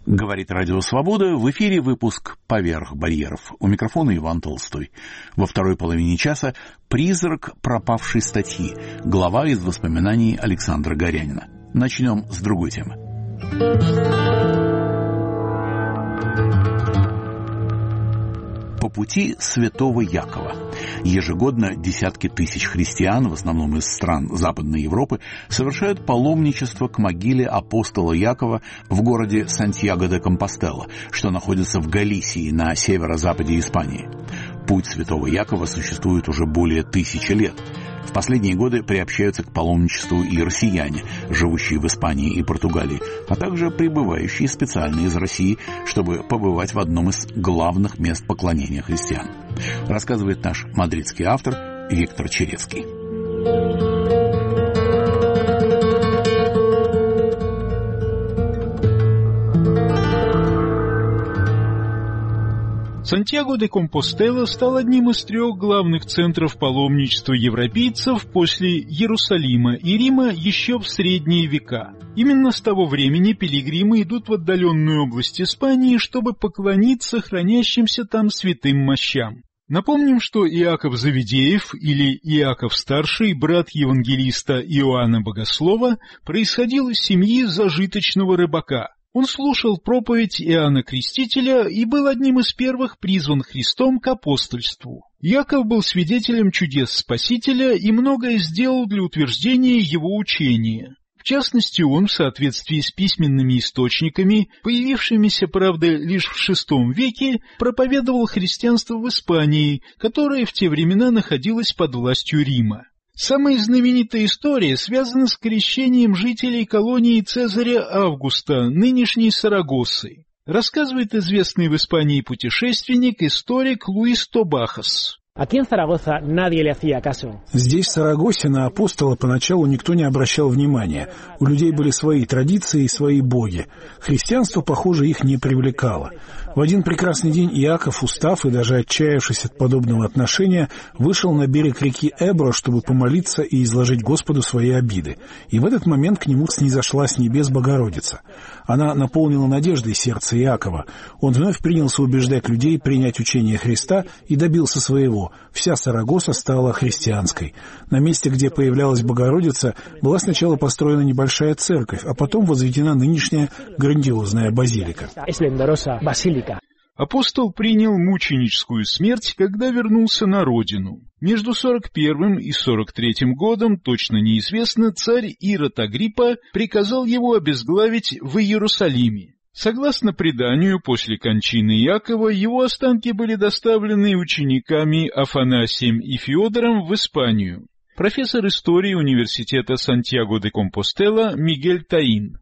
Говорит Радио Свобода, в эфире выпуск «Поверх барьеров». У микрофона Иван Толстой. Во второй половине часа «Призрак пропавшей статьи». Глава из воспоминаний Александра Горянина. Начнем с другой темы. По пути святого Якова. Ежегодно десятки тысяч христиан, в основном из стран Западной Европы, совершают паломничество к могиле апостола Якова в городе Сантьяго-де-Компостела, что находится в Галисии на северо-западе Испании. Путь святого Якова существует уже более 1000 лет. В последние годы приобщаются к паломничеству и россияне, живущие в Испании и Португалии, а также прибывающие специально из России, чтобы побывать в одном из главных мест поклонения христиан. Рассказывает наш мадридский автор Виктор Черецкий. Сантьяго-де-Компостела стал одним из 3 главных центров паломничества европейцев после Иерусалима и Рима еще в средние века. Именно с того времени пилигримы идут в отдаленную область Испании, чтобы поклониться хранящимся там святым мощам. Напомним, что Иаков Завидеев, или Иаков Старший, брат евангелиста Иоанна Богослова, происходил из семьи зажиточного рыбака. Он слушал проповедь Иоанна Крестителя и был одним из первых призван Христом к апостольству. Иаков был свидетелем чудес Спасителя и многое сделал для утверждения его учения. В частности, он, в соответствии с письменными источниками, появившимися, правда, лишь в VI веке, проповедовал христианство в Испании, которое в те времена находилось под властью Рима. Самая знаменитая история связана с крещением жителей колонии Цезаря Августа, нынешней Сарагосы. Рассказывает известный в Испании путешественник, историк Луис Тобахас. Здесь, в Сарагосе, на апостола поначалу никто не обращал внимания. У людей были свои традиции и свои боги. Христианство, похоже, их не привлекало. В один прекрасный день Иаков, устав и даже отчаявшись от подобного отношения, вышел на берег реки Эбро, чтобы помолиться и изложить Господу свои обиды. И в этот момент к нему снизошла с небес Богородица. Она наполнила надеждой сердце Иакова. Он вновь принялся убеждать людей принять учение Христа и добился своего. Вся Сарагоса стала христианской. На месте, где появлялась Богородица, была сначала построена небольшая церковь, а потом возведена нынешняя грандиозная базилика. Апостол принял мученическую смерть, когда вернулся на родину. Между 41 и 43 годом, точно неизвестно, царь Ирод Агриппа приказал его обезглавить в Иерусалиме. Согласно преданию, после кончины Иакова его останки были доставлены учениками Афанасием и Феодором в Испанию. Профессор истории университета Сантьяго-де-Компостела Мигель Таин.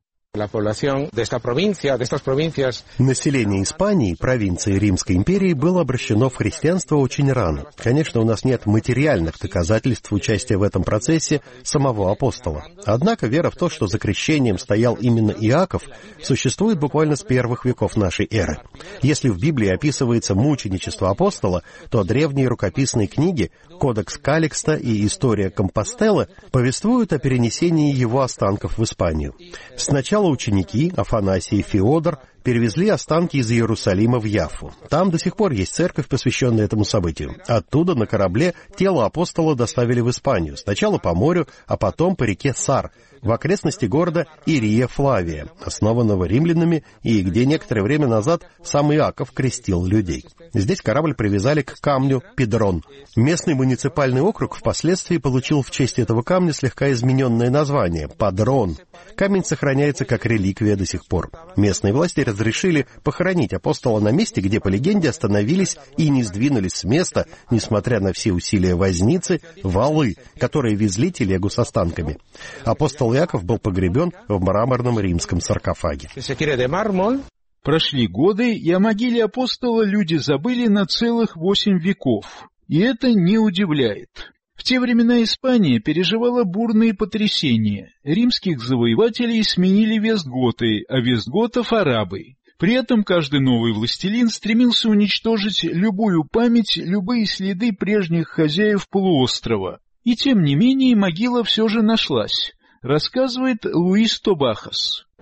Население Испании, провинции Римской империи, было обращено в христианство очень рано. Конечно, у нас нет материальных доказательств участия в этом процессе самого апостола. Однако вера в то, что за крещением стоял именно Иаков, существует буквально с первых веков нашей эры. Если в Библии описывается мученичество апостола, то древние рукописные книги «Кодекс Каликста» и «История Компостелы» повествуют о перенесении его останков в Испанию. Сначала ученики, Афанасий и Феодор, перевезли останки из Иерусалима в Яффу. Там до сих пор есть церковь, посвященная этому событию. Оттуда на корабле тело апостола доставили в Испанию, сначала по морю, а потом по реке Сар, в окрестности города Ирия Флавия, основанного римлянами и где некоторое время назад сам Иаков крестил людей. Здесь корабль привязали к камню Педрон. Местный муниципальный округ впоследствии получил в честь этого камня слегка измененное название — Падрон. Камень сохраняется как реликвия до сих пор. Местные власти разрешили похоронить апостола на месте, где, по легенде, остановились и не сдвинулись с места, несмотря на все усилия возницы, валы, которые везли телегу с останками. Апостол Иаков был погребен в мраморном римском саркофаге. Прошли годы, и о могиле апостола люди забыли на целых 8 веков. И это не удивляет. В те времена Испания переживала бурные потрясения. Римских завоевателей сменили вестготы, а вестготов — арабы. При этом каждый новый властелин стремился уничтожить любую память, любые следы прежних хозяев полуострова. И тем не менее могила все же нашлась, рассказывает Луис Тобахас.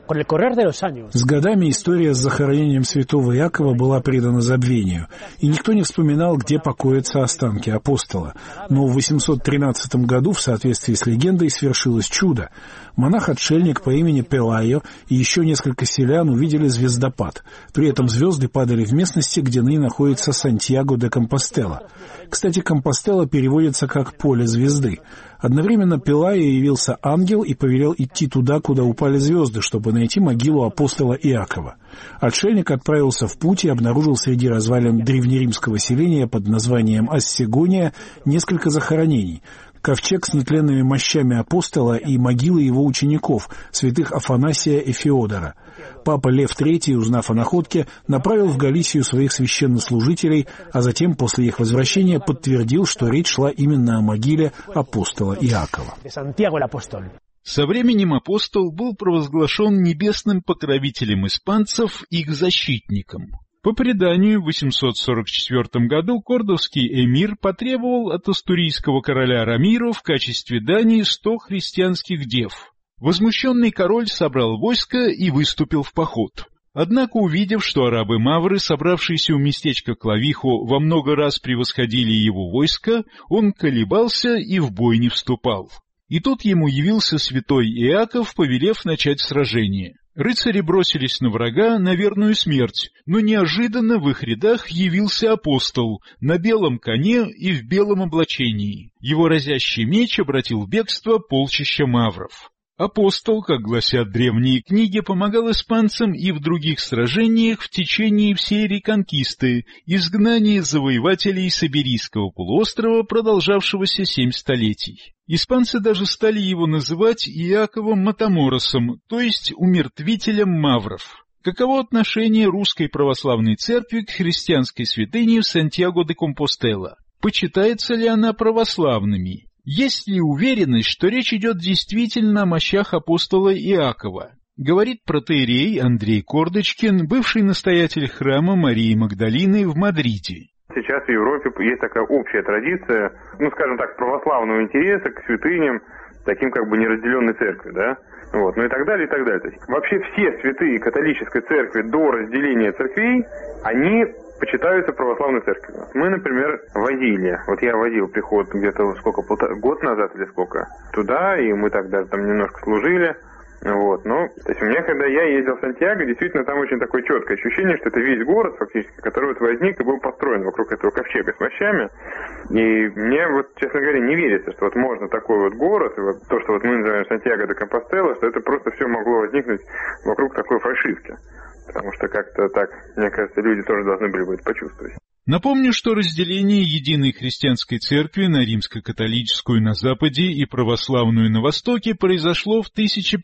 С годами история с захоронением святого Иакова была предана забвению, и никто не вспоминал, где покоятся останки апостола. Но в 813 году, в соответствии с легендой, свершилось чудо. Монах-отшельник по имени Пелайо и еще несколько селян увидели звездопад. При этом звезды падали в местности, где ныне находится Сантьяго де Компостела. Кстати, Компостела переводится как «поле звезды». Одновременно Пелайо явился ангел и повелел идти туда, куда упали звезды, чтобы найти могилу апостола Иакова. Отшельник отправился в путь и обнаружил среди развалин древнеримского селения под названием Ассегония несколько захоронений, ковчег с нетленными мощами апостола и могилы его учеников, святых Афанасия и Феодора. Папа Лев III, узнав о находке, направил в Галисию своих священнослужителей, а затем, после их возвращения, подтвердил, что речь шла именно о могиле апостола Иакова. Со временем апостол был провозглашен небесным покровителем испанцев и их защитником. По преданию, в 844 году кордовский эмир потребовал от астурийского короля Рамиро в качестве дани 100 христианских дев. Возмущенный король собрал войско и выступил в поход. Однако, увидев, что арабы-мавры, собравшиеся у местечка Клавихо, во много раз превосходили его войско, он колебался и в бой не вступал. И тут ему явился святой Иаков, повелев начать сражение. Рыцари бросились на врага на верную смерть, но неожиданно в их рядах явился апостол на белом коне и в белом облачении. Его разящий меч обратил в бегство полчища мавров. Апостол, как гласят древние книги, помогал испанцам и в других сражениях в течение всей реконкисты, изгнания завоевателей с Иберийского полуострова, продолжавшегося 7 столетий. Испанцы даже стали его называть Иаковом Матаморосом, то есть умертвителем мавров. Каково отношение русской православной церкви к христианской святыне в Сантьяго де Компостела? Почитается ли она православными? Есть ли уверенность, что речь идет действительно о мощах апостола Иакова? Говорит протоиерей Андрей Кордочкин, бывший настоятель храма Марии Магдалины в Мадриде. Сейчас в Европе есть такая общая традиция, скажем так, православного интереса к святыням, таким как бы неразделенной церкви, да? Ну и так далее, и так далее. То есть, вообще все святые католической церкви до разделения церквей, они почитаются православной церковью. Мы, например, возили, я водил приход где-то год назад или сколько, туда, и мы так даже там немножко служили. То есть у меня, когда я ездил в Сантьяго, действительно там очень такое четкое ощущение, что это весь город, фактически, который возник и был построен вокруг этого ковчега с мощами. И мне, честно говоря, не верится, что можно такой город, то, что мы называем Сантьяго де Компостела, что это просто все могло возникнуть вокруг такой фальшивки. Потому что как-то так, мне кажется, люди тоже должны были бы это почувствовать. Напомню, что разделение единой христианской церкви на римско-католическую на Западе и православную на Востоке произошло в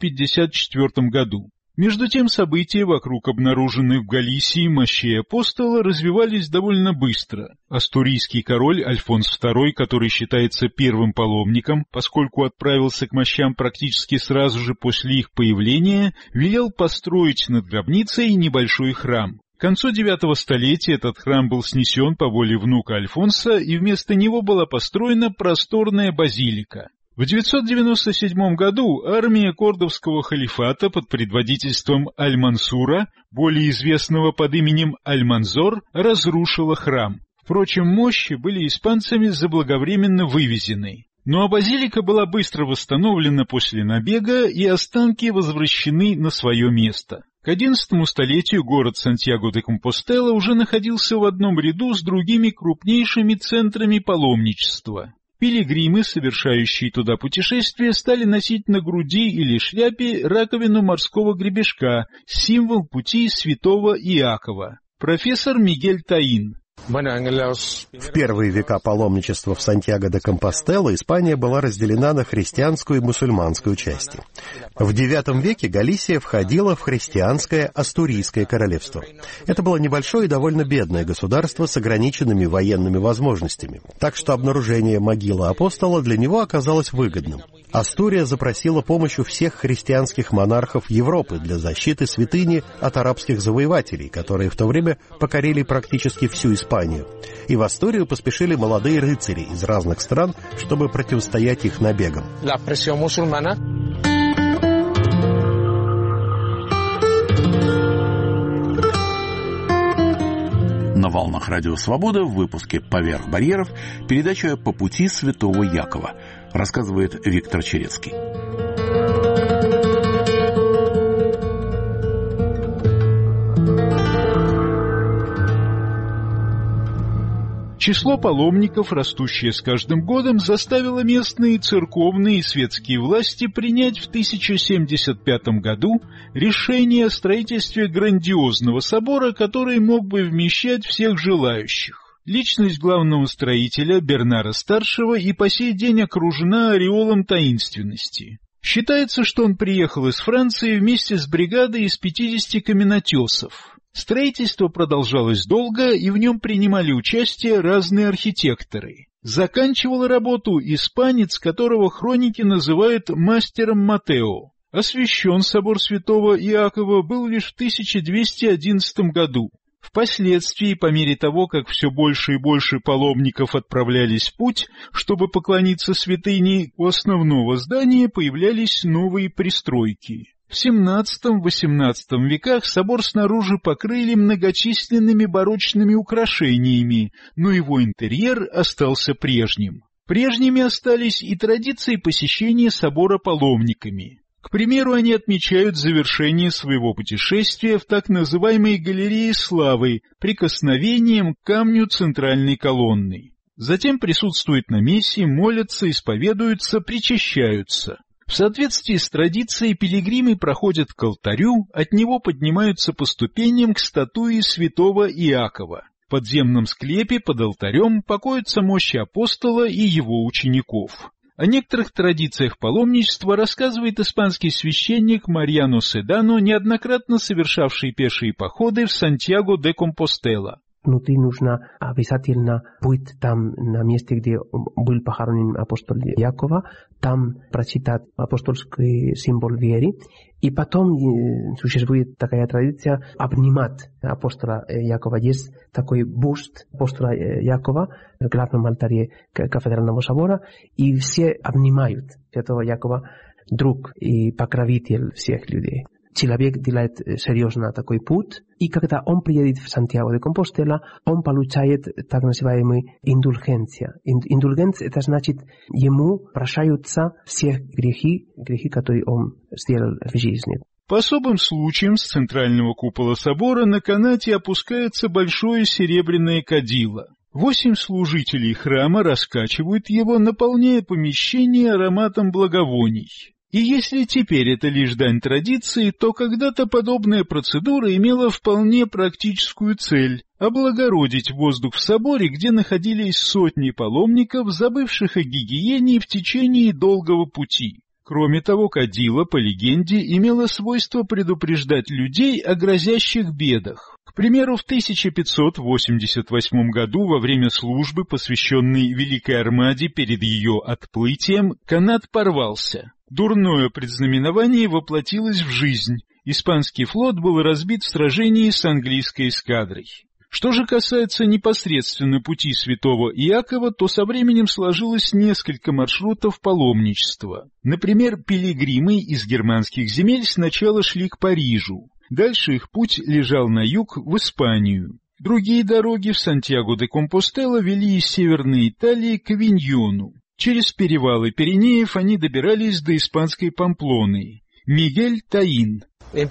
1054 году. Между тем события вокруг обнаруженных в Галисии мощей апостола развивались довольно быстро. Астурийский король Альфонс II, который считается первым паломником, поскольку отправился к мощам практически сразу же после их появления, велел построить над гробницей небольшой храм. К концу IX столетия этот храм был снесен по воле внука Альфонса, и вместо него была построена просторная базилика. В 997 году армия кордовского халифата под предводительством Аль-Мансура, более известного под именем Аль-Манзор, разрушила храм. Впрочем, мощи были испанцами заблаговременно вывезены. Ну а базилика была быстро восстановлена после набега, и останки возвращены на свое место. К XI столетию город Сантьяго де Компостела уже находился в одном ряду с другими крупнейшими центрами паломничества. Пилигримы, совершающие туда путешествия, стали носить на груди или шляпе раковину морского гребешка, символ пути святого Иакова. Профессор Мигель Таин. В первые века паломничества в Сантьяго де Компостела Испания была разделена на христианскую и мусульманскую части. В IX веке Галисия входила в христианское Астурийское королевство. Это было небольшое и довольно бедное государство с ограниченными военными возможностями, так что обнаружение могилы апостола для него оказалось выгодным. Астурия запросила помощь у всех христианских монархов Европы для защиты святыни от арабских завоевателей, которые в то время покорили практически всю Испанию. И в Астурию поспешили молодые рыцари из разных стран, чтобы противостоять их набегам. На волнах Радио Свобода в выпуске «Поверх барьеров» передача «По пути святого Якова», рассказывает Виктор Черецкий. Число паломников, растущее с каждым годом, заставило местные церковные и светские власти принять в 1075 году решение о строительстве грандиозного собора, который мог бы вмещать всех желающих. Личность главного строителя, Бернара-старшего, и по сей день окружена ореолом таинственности. Считается, что он приехал из Франции вместе с бригадой из 50 каменотесов. Строительство продолжалось долго, и в нем принимали участие разные архитекторы. Заканчивал работу испанец, которого хроники называют мастером Матео. Освящен собор святого Иакова был лишь в 1211 году. Впоследствии, по мере того, как все больше и больше паломников отправлялись в путь, чтобы поклониться святыне, у основного здания появлялись новые пристройки. В XVII-XVIII веках собор снаружи покрыли многочисленными барочными украшениями, но его интерьер остался прежним. Прежними остались и традиции посещения собора паломниками. К примеру, они отмечают завершение своего путешествия в так называемой галерее славы прикосновением к камню центральной колонны. Затем присутствуют на мессе, молятся, исповедуются, причащаются. В соответствии с традицией пилигримы проходят к алтарю, от него поднимаются по ступеням к статуе святого Иакова. В подземном склепе под алтарем покоятся мощи апостола и его учеников. О некоторых традициях паломничества рассказывает испанский священник Марьяно Седано, неоднократно совершавший пешие походы в Сантьяго де Компостела. Внутри нужно обязательно быть там, на месте, где был похоронен апостол Якова, там прочитать апостольский символ веры, и потом существует такая традиция обнимать апостола Якова. Есть такой бюст апостола Якова в главном алтаре кафедрального собора, и все обнимают святого Якова, друг и покровитель всех людей. Человек делает серьезно такой путь, и когда он приедет в Сантьяго де Компостела, он получает так называемую индульгенцию. Индульгенция — это значит, ему прощаются все грехи, которые он сделал в жизни. По особым случаям с центрального купола собора на канате опускается большое серебряное кадило. 8 служителей храма раскачивают его, наполняя помещение ароматом благовоний. И если теперь это лишь дань традиции, то когда-то подобная процедура имела вполне практическую цель – облагородить воздух в соборе, где находились сотни паломников, забывших о гигиене в течение долгого пути. Кроме того, кадило, по легенде, имело свойство предупреждать людей о грозящих бедах. К примеру, в 1588 году во время службы, посвященной Великой Армаде перед ее отплытием, канат порвался. Дурное предзнаменование воплотилось в жизнь. Испанский флот был разбит в сражении с английской эскадрой. Что же касается непосредственно пути святого Иакова, то со временем сложилось несколько маршрутов паломничества. Например, пилигримы из германских земель сначала шли к Парижу. Дальше их путь лежал на юг, в Испанию. Другие дороги в Сантьяго де Компостела вели из Северной Италии к Авиньону. Через перевалы Пиренеев они добирались до испанской Памплоны. Мигель Таин.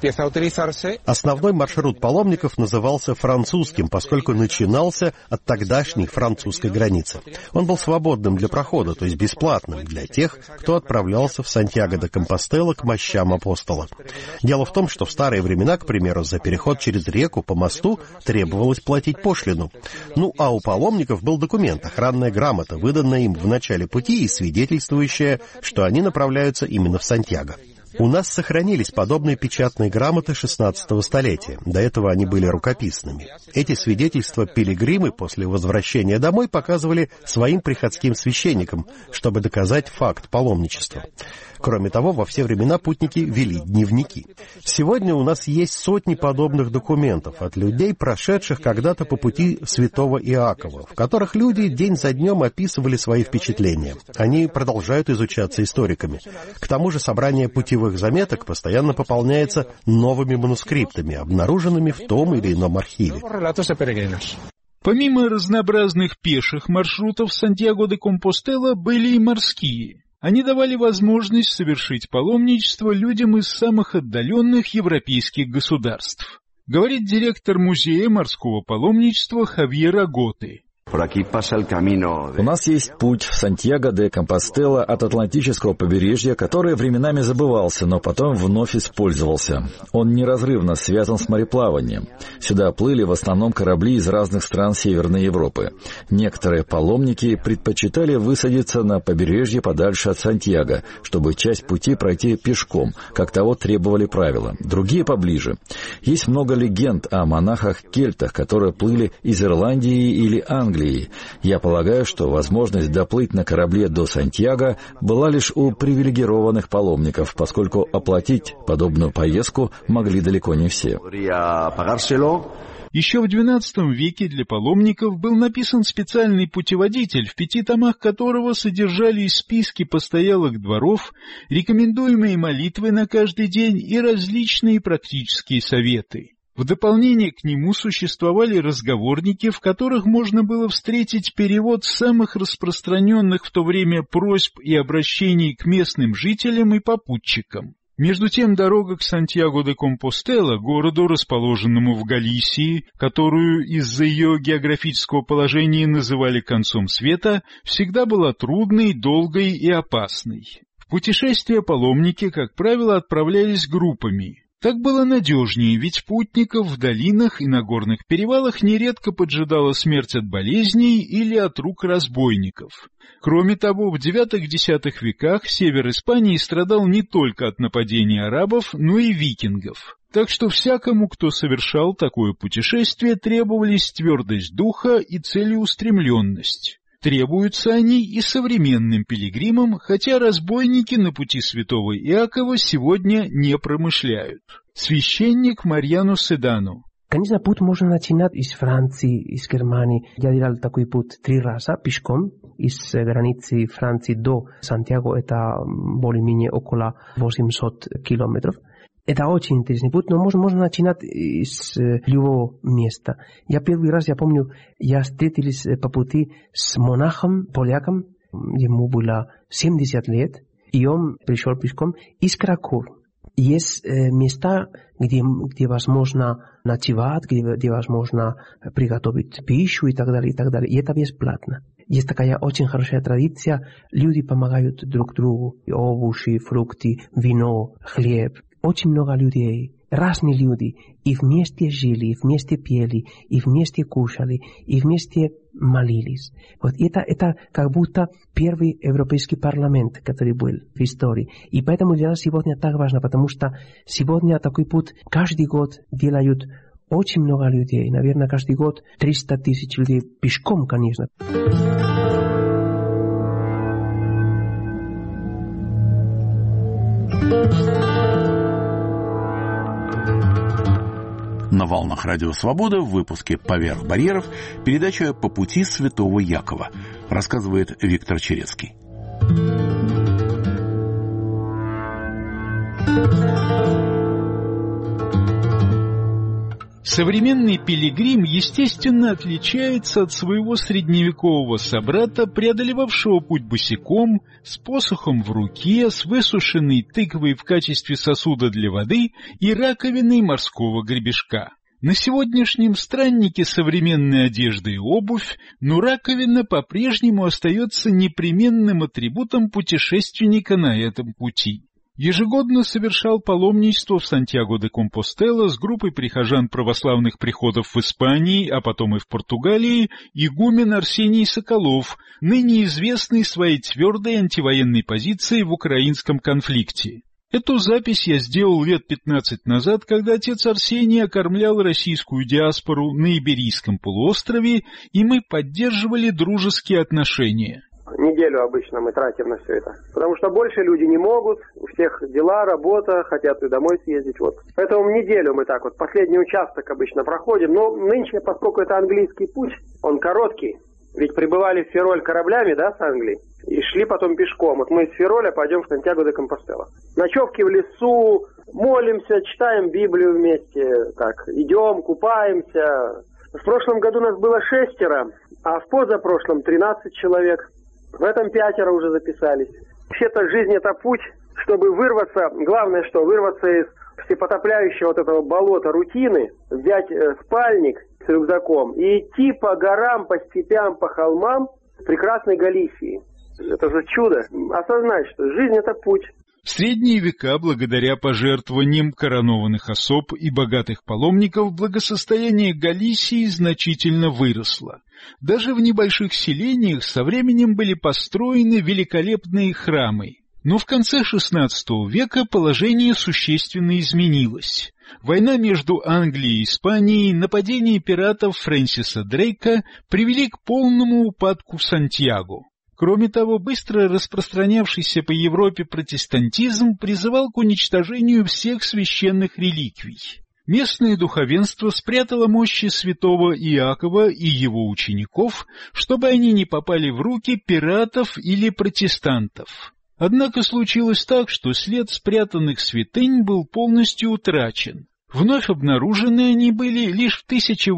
Основной маршрут паломников назывался французским, поскольку начинался от тогдашней французской границы. Он был свободным для прохода, то есть бесплатным для тех, кто отправлялся в Сантьяго де Компостела к мощам апостола. Дело в том, что в старые времена, к примеру, за переход через реку по мосту требовалось платить пошлину. А у паломников был документ, охранная грамота, выданная им в начале пути и свидетельствующая, что они направляются именно в Сантьяго. У нас сохранились подобные печатные грамоты XVI столетия. До этого они были рукописными. Эти свидетельства пилигримы после возвращения домой показывали своим приходским священникам, чтобы доказать факт паломничества. Кроме того, во все времена путники вели дневники. Сегодня у нас есть сотни подобных документов от людей, прошедших когда-то по пути святого Иакова, в которых люди день за днем описывали свои впечатления. Они продолжают изучаться историками. К тому же собрание путевых заметок постоянно пополняется новыми манускриптами, обнаруженными в том или ином архиве. Помимо разнообразных пеших маршрутов Сантьяго-де-Компостела были и морские. Они давали возможность совершить паломничество людям из самых отдаленных европейских государств. Говорит директор музея морского паломничества Хавьер Аготы. У нас есть путь в Сантьяго-де-Компостела от Атлантического побережья, который временами забывался, но потом вновь использовался. Он неразрывно связан с мореплаванием. Сюда плыли в основном корабли из разных стран Северной Европы. Некоторые паломники предпочитали высадиться на побережье подальше от Сантьяго, чтобы часть пути пройти пешком, как того требовали правила. Другие поближе. Есть много легенд о монахах-кельтах, которые плыли из Ирландии или Англии. Я полагаю, что возможность доплыть на корабле до Сантьяго была лишь у привилегированных паломников, поскольку оплатить подобную поездку могли далеко не все. Еще в XII веке для паломников был написан специальный путеводитель, в 5 томах которого содержались списки постоялых дворов, рекомендуемые молитвы на каждый день и различные практические советы. В дополнение к нему существовали разговорники, в которых можно было встретить перевод самых распространенных в то время просьб и обращений к местным жителям и попутчикам. Между тем, дорога к Сантьяго-де-Компостела, городу, расположенному в Галисии, которую из-за ее географического положения называли концом света, всегда была трудной, долгой и опасной. В путешествия паломники, как правило, отправлялись группами. Так было надежнее, ведь путников в долинах и на горных перевалах нередко поджидала смерть от болезней или от рук разбойников. Кроме того, в IX-X веках север Испании страдал не только от нападений арабов, но и викингов. Так что всякому, кто совершал такое путешествие, требовались твердость духа и целеустремленность. Требуются они и современным пилигримам, хотя разбойники на пути святого Иакова сегодня не промышляют. Священник Марьяно Седано. Конечно, путь можно начинать из Франции, из Германии. Я делал такой путь 3 раза пешком. Из границы Франции до Сантьяго это более-менее около 800 километров. Это очень интересный путь, но можно начинать с любого места. Я первый раз, я помню, я встретились по пути с монахом, поляком, ему было 70 лет, и он пришел пешком из Кракова. Есть места, где возможно ночевать, где возможно приготовить пищу и так далее, и это бесплатно. Есть такая очень хорошая традиция, люди помогают друг другу, овощи, фрукты, вино, хлеб. Очень много людей, разные люди, и вместе жили, и вместе пели, и вместе кушали, и вместе молились. Вот это как будто первый европейский парламент, который был в истории. И поэтому для нас сегодня так важно, потому что сегодня такой путь каждый год делают очень много людей. Наверное, каждый год 300 тысяч людей пешком, конечно. На волнах Радио Свобода в выпуске «Поверх барьеров» передача «По пути святого Якова», рассказывает Виктор Черецкий. Современный пилигрим, естественно, отличается от своего средневекового собрата, преодолевавшего путь босиком, с посохом в руке, с высушенной тыквой в качестве сосуда для воды и раковиной морского гребешка. На сегодняшнем страннике современная одежда и обувь, но раковина по-прежнему остается непременным атрибутом путешественника на этом пути. Ежегодно совершал паломничество в Сантьяго-де-Компостела с группой прихожан православных приходов в Испании, а потом и в Португалии, игумен Арсений Соколов, ныне известный своей твердой антивоенной позицией в украинском конфликте. Эту запись я сделал лет 15 назад, когда отец Арсений окормлял российскую диаспору на Иберийском полуострове, и мы поддерживали дружеские отношения. Неделю обычно мы тратим на все это. Потому что больше люди не могут, у всех дела, работа, хотят и домой съездить. Вот. Поэтому неделю мы так вот, последний участок обычно проходим. Но нынче, поскольку это английский путь, он короткий. Ведь прибывали в Фероль кораблями, да, с Англии, и шли потом пешком. Вот мы из Фероля пойдем в Сантьяго-де-Компостела. Ночевки в лесу, молимся, читаем Библию вместе, так, идем, купаемся. В прошлом году нас было 6, а в позапрошлом 13 человек. В этом 5 уже записались. Вообще-то жизнь — это путь, чтобы вырваться, главное что, вырваться из всепотопляющего вот этого болота рутины, взять спальник с рюкзаком и идти по горам, по степям, по холмам прекрасной Галисии. Это же чудо. Осознать, что жизнь — это путь. В средние века, благодаря пожертвованиям коронованных особ и богатых паломников, благосостояние Галисии значительно выросло. Даже в небольших селениях со временем были построены великолепные храмы. Но в конце XVI века положение существенно изменилось. Война между Англией и Испанией, нападение пиратов Фрэнсиса Дрейка привели к полному упадку Сантьяго. Кроме того, быстро распространявшийся по Европе протестантизм призывал к уничтожению всех священных реликвий. Местное духовенство спрятало мощи святого Иакова и его учеников, чтобы они не попали в руки пиратов или протестантов. Однако случилось так, что след спрятанных святынь был полностью утрачен. Вновь обнаружены они были лишь в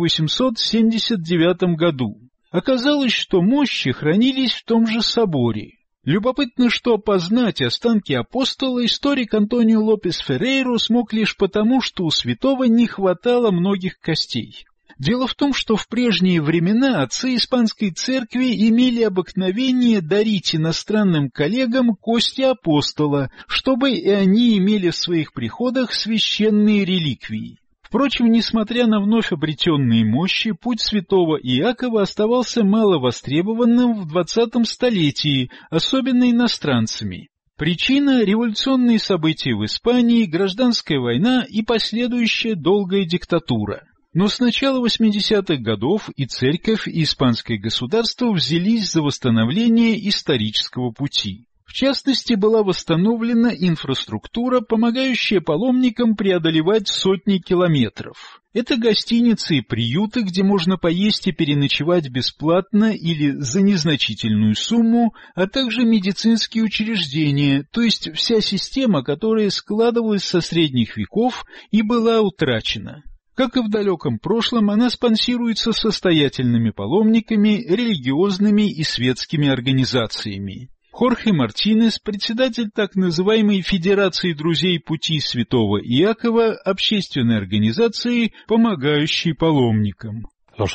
1879 году. Оказалось, что мощи хранились в том же соборе. Любопытно, что опознать останки апостола историк Антонио Лопес Феррейро смог лишь потому, что у святого не хватало многих костей. Дело в том, что в прежние времена отцы испанской церкви имели обыкновение дарить иностранным коллегам кости апостола, чтобы и они имели в своих приходах священные реликвии. Впрочем, несмотря на вновь обретенные мощи, путь святого Иакова оставался мало востребованным в 20 столетии, особенно иностранцами. Причина – революционные события в Испании, гражданская война и последующая долгая диктатура. Но с начала 80-х годов и церковь, и испанское государство взялись за восстановление исторического пути. В частности, была восстановлена инфраструктура, помогающая паломникам преодолевать сотни километров. Это гостиницы и приюты, где можно поесть и переночевать бесплатно или за незначительную сумму, а также медицинские учреждения, то есть вся система, которая складывалась со средних веков и была утрачена. Как и в далеком прошлом, она спонсируется состоятельными паломниками, религиозными и светскими организациями. Хорхе Мартинес, председатель так называемой Федерации друзей пути святого Иакова, общественной организации, помогающей паломникам.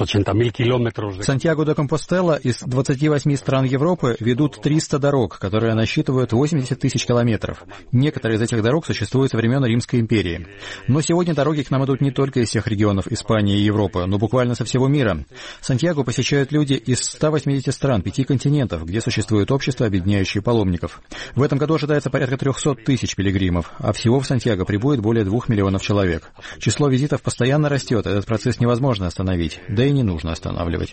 Сантьяго де Компостела из 28 стран Европы ведут 300 дорог, которые насчитывают 80 тысяч километров. Некоторые из этих дорог существуют со времен Римской империи. Но сегодня дороги к нам идут не только из всех регионов Испании и Европы, но буквально со всего мира. Сантьяго посещают люди из 180 стран, 5 континентов, где существует общество, объединяющее паломников. В этом году ожидается порядка 300 тысяч пилигримов, а всего в Сантьяго прибудет более 2 миллионов человек. Число визитов постоянно растет, этот процесс невозможно остановить. Да и не нужно останавливать.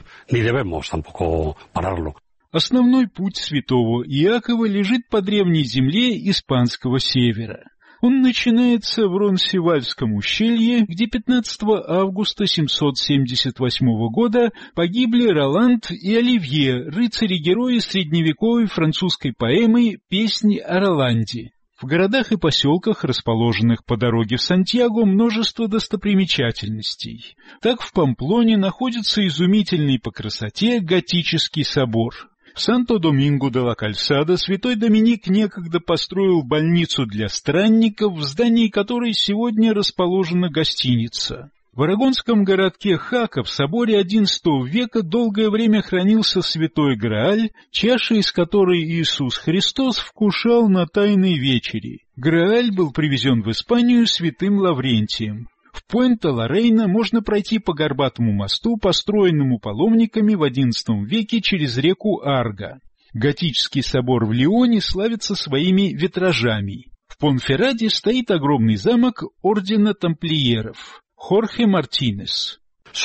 Основной путь святого Иакова лежит по древней земле испанского севера. Он начинается в Ронсевальском ущелье, где 15 августа 778 года погибли Роланд и Оливье, рыцари-герои средневековой французской поэмы «Песнь о Роланде». В городах и поселках, расположенных по дороге в Сантьяго, множество достопримечательностей. Так в Памплоне находится изумительный по красоте готический собор. В Санто-Доминго-де-ла-Кальсада святой Доминик некогда построил больницу для странников, в здании которой сегодня расположена гостиница. В арагонском городке Хака в соборе XI века долгое время хранился святой Грааль, чаша из которой Иисус Христос вкушал на Тайной вечере. Грааль был привезен в Испанию святым Лаврентием. В Пуэнте-Лорейна можно пройти по горбатому мосту, построенному паломниками в XI веке через реку Арго. Готический собор в Лионе славится своими витражами. В Понферраде стоит огромный замок ордена тамплиеров. Хорхе Мартинес.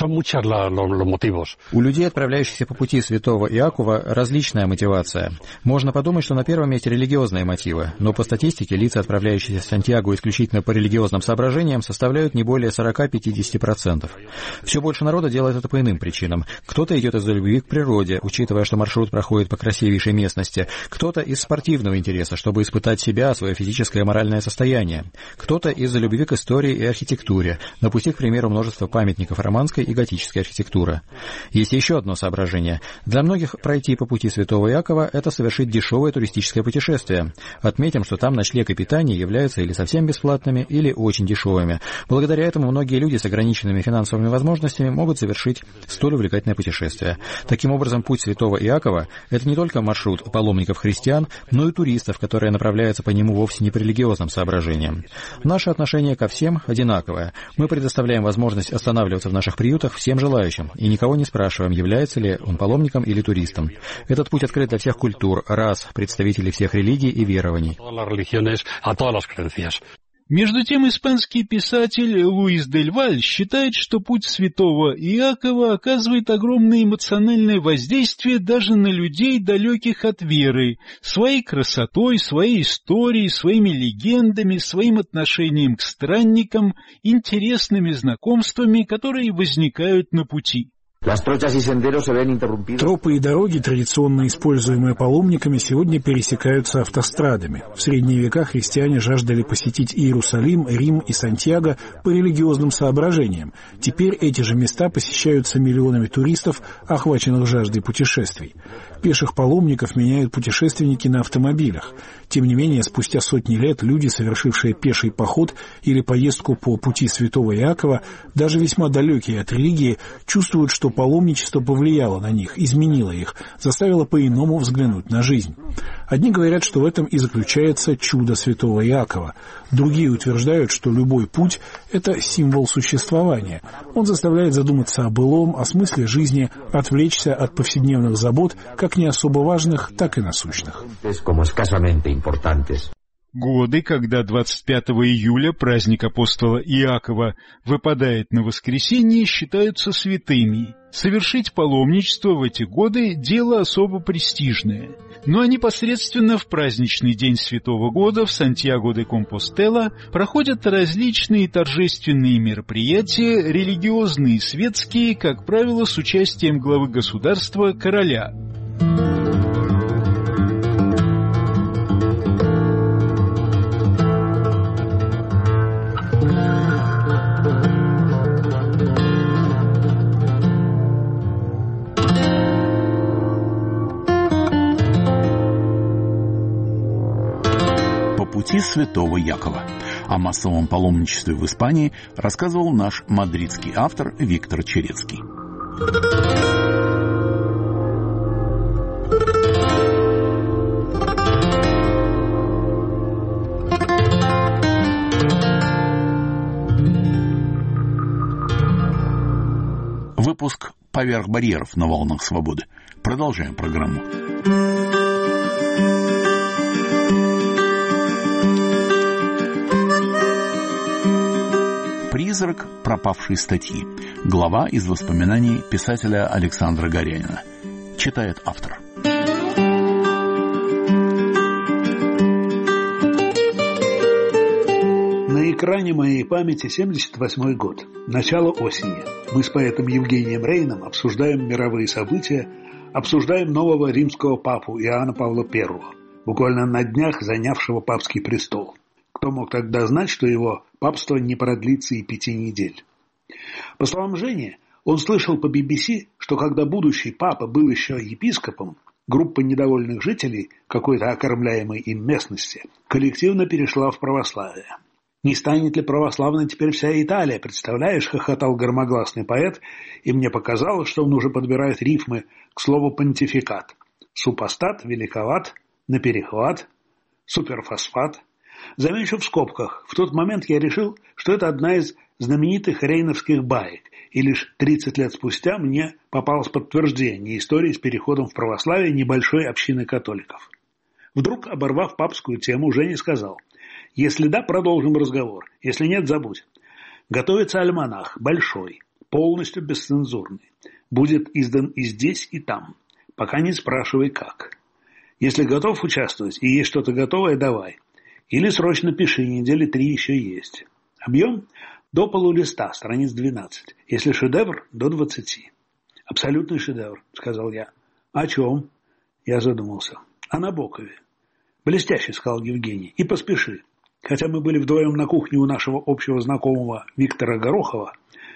У людей, отправляющихся по пути святого Иакова, различная мотивация. Можно подумать, что на первом месте религиозные мотивы, но по статистике лица, отправляющиеся в Сантьяго исключительно по религиозным соображениям, составляют не более 40-50%. Все больше народа делает это по иным причинам. Кто-то идет из-за любви к природе, учитывая, что маршрут проходит по красивейшей местности. Кто-то из спортивного интереса, чтобы испытать себя, свое физическое и моральное состояние. Кто-то из-за любви к истории и архитектуре. На пути, к примеру, множество памятников романской римская и готическая архитектура. Есть еще одно соображение. Для многих пройти по пути святого Иакова – это совершить дешевое туристическое путешествие. Отметим, что там ночлег и питание являются или совсем бесплатными, или очень дешевыми. Благодаря этому многие люди с ограниченными финансовыми возможностями могут совершить столь увлекательное путешествие. Таким образом, путь святого Иакова – это не только маршрут паломников-христиан, но и туристов, которые направляются по нему вовсе не по религиозным соображениям. Наше отношение ко всем одинаковое. Мы предоставляем возможность останавливаться в наших приютах всем желающим, и никого не спрашиваем, является ли он паломником или туристом. Этот путь открыт для всех культур, рас, представителей всех религий и верований. Между тем, испанский писатель Луис дель Валь считает, что путь святого Иакова оказывает огромное эмоциональное воздействие даже на людей, далеких от веры, своей красотой, своей историей, своими легендами, своим отношением к странникам, интересными знакомствами, которые возникают на пути. Тропы и дороги, традиционно используемые паломниками, сегодня пересекаются автострадами. В средние века христиане жаждали посетить Иерусалим, Рим и Сантьяго по религиозным соображениям. Теперь эти же места посещаются миллионами туристов, охваченных жаждой путешествий. Пеших паломников меняют путешественники на автомобилях. Тем не менее, спустя сотни лет люди, совершившие пеший поход или поездку по пути святого Иакова, даже весьма далекие от религии, чувствуют, что паломничество повлияло на них, изменило их, заставило по-иному взглянуть на жизнь. Одни говорят, что в этом и заключается чудо святого Иакова. Другие утверждают, что любой путь – это символ существования. Он заставляет задуматься о былом, о смысле жизни, отвлечься от повседневных забот, как не особо важных, так и насущных. Годы, когда 25 июля праздник апостола Иакова выпадает на воскресенье, считаются святыми. Совершить паломничество в эти годы – дело особо престижное. Ну а непосредственно в праздничный день Святого Года в Сантьяго-де-Компостела проходят различные торжественные мероприятия, религиозные и светские, как правило, с участием главы государства короля. Пути святого Якова. О массовом паломничестве в Испании рассказывал наш мадридский автор Виктор Черецкий. Выпуск «Поверх барьеров» на волнах свободы. Продолжаем программу. «Призрак пропавшей статьи». Глава из воспоминаний писателя Александра Горянина. Читает автор. На экране моей памяти 78-й год, начало осени. Мы с поэтом Евгением Рейном обсуждаем мировые события, обсуждаем нового римского папу Иоанна Павла I, буквально на днях занявшего папский престол. Кто мог тогда знать, что его папство не продлится и 5 недель? По словам Жени, он слышал по BBC, что когда будущий папа был еще епископом, группа недовольных жителей какой-то окормляемой им местности коллективно перешла в православие. «Не станет ли православной теперь вся Италия, представляешь?» — хохотал громогласный поэт, и мне показалось, что он уже подбирает рифмы к слову «понтификат». Супостат, великоват, наперехват, суперфосфат. Замечу в скобках, в тот момент я решил, что это одна из знаменитых рейновских баек, и лишь 30 лет спустя мне попалось подтверждение истории с переходом в православие небольшой общины католиков. Вдруг, оборвав папскую тему, Женя сказал: «Если да, продолжим разговор, если нет, забудь. Готовится альманах, большой, полностью бесцензурный. Будет издан и здесь, и там. Пока не спрашивай как. Если готов участвовать и есть что-то готовое, давай. Или срочно пиши, недели 3 еще есть. Объем до полулиста, страниц 12. Если шедевр, до 20. Абсолютный шедевр, сказал я. О чем? Я задумался. О Набокове. Блестяще, сказал Евгений. И поспеши. Хотя мы были вдвоем на кухне у нашего общего знакомого Виктора Горохова,